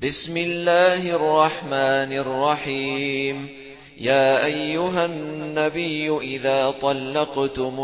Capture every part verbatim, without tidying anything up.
بسم الله الرحمن الرحيم. يا أيها النبي إذا طلقتم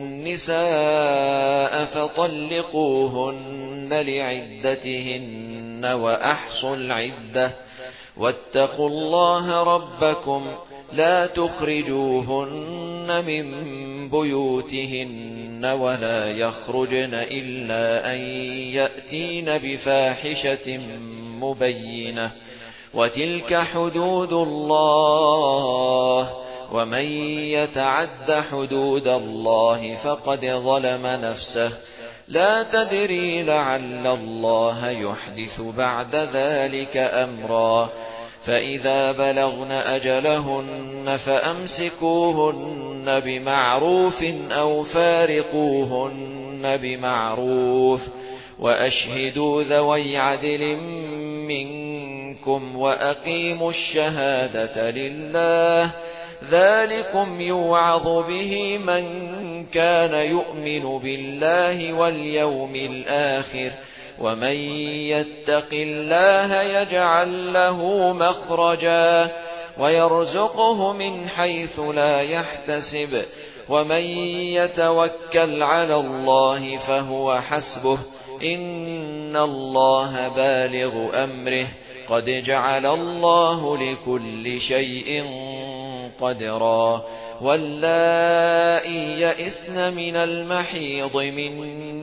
النساء فطلقوهن لعدتهن وأحصوا العدة واتقوا الله ربكم لا تخرجوهن من بيوتهن ولا يخرجن إلا أن يأتين بفاحشة مبينة وتلك حدود الله ومن يتعد حدود الله فقد ظلم نفسه لا تدري لعل الله يحدث بعد ذلك أمرا فإذا بلغن أجلهن فأمسكوهن بمعروف أو فارقوهن بمعروف وأشهدوا ذوي عدل منكم وأقيموا الشهادة لله ذلكم يوعظ به من كان يؤمن بالله واليوم الآخر ومن يتق الله يجعل له مخرجا ويرزقه من حيث لا يحتسب ومن يتوكل على الله فهو حسبه إن الله بالغ أمره قد جعل الله لكل شيء قدرا واللائي يئسن من المحيض من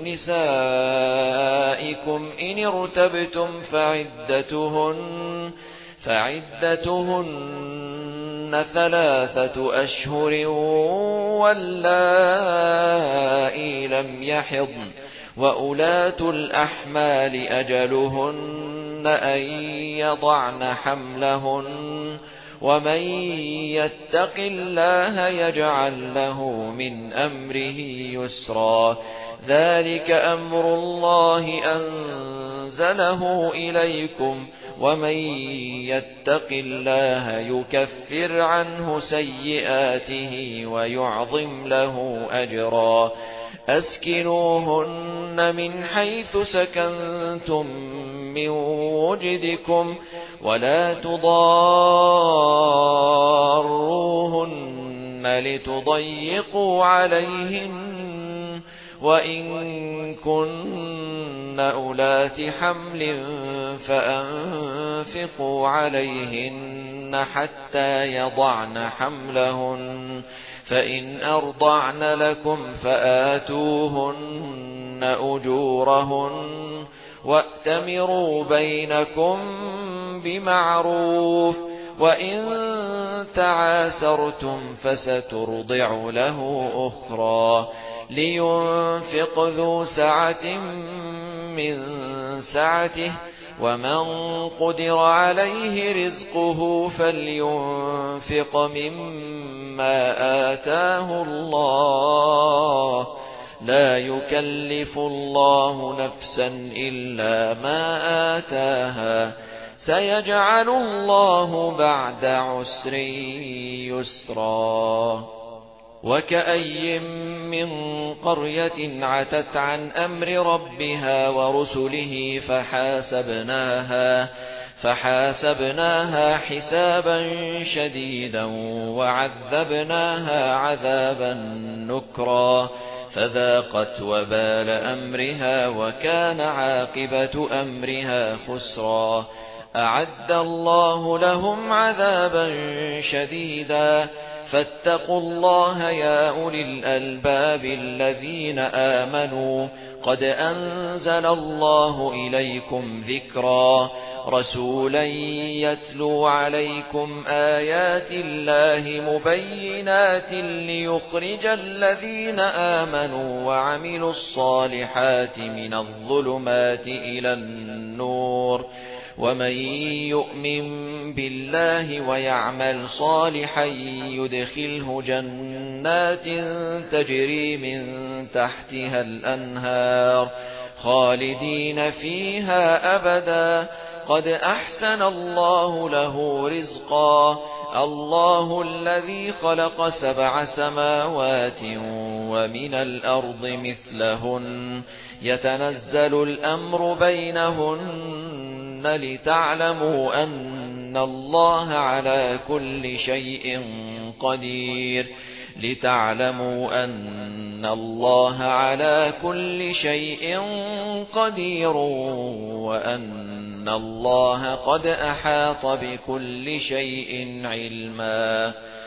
نسائكم إن ارتبتم فعدتهن فعدتهن ثلاثة أشهر واللائي لم يحضن وأولاة الأحمال أجلهن أن يضعن حملهن ومن يتق الله يجعل له من أمره يسرا ذلك أمر الله أنزله إليكم ومن يتق الله يكفر عنه سيئاته ويعظم له أجرا أسكنوهن من حيث سكنتم من وجدكم ولا تضاروهن لتضيقوا عليهن وإن كن أولات حمل فأنفقوا عليهن حتى يضعن حملهن فإن أرضعن لكم فآتوهن أجورهن وأتمروا بينكم بمعروف وإن تعاسرتم فسترضع له أخرى لينفق ذو سعة من سعته ومن قدر عليه رزقه فلينفق مما آتاه الله لا يكلف الله نفسا إلا ما آتاها سيجعل الله بعد عسر يسرا وكأي من قرية عتت عن أمر ربها ورسله فحاسبناها فحاسبناها حسابا شديدا وعذبناها عذابا نكرا فذاقت وبال أمرها وكان عاقبة أمرها خسرا أعد الله لهم عذابا شديدا فاتقوا الله يا أولي الألباب الذين آمنوا قد أنزل الله إليكم ذكرا رسولا يتلو عليكم آيات الله مبينات ليخرج الذين آمنوا وعملوا الصالحات من الظلمات إلى النور ومن يؤمن بالله ويعمل صالحا يدخله جنات تجري من تحتها الأنهار خالدين فيها أبدا قد أحسن الله له رزقا الله الذي خلق سبع سماوات ومن الأرض مثلهن يتنزل الأمر بينهن لتعلموا أن الله على كل شيء قدير لتعلموا أن الله على كل شيء قدير وأن الله قد أحاط بكل شيء علما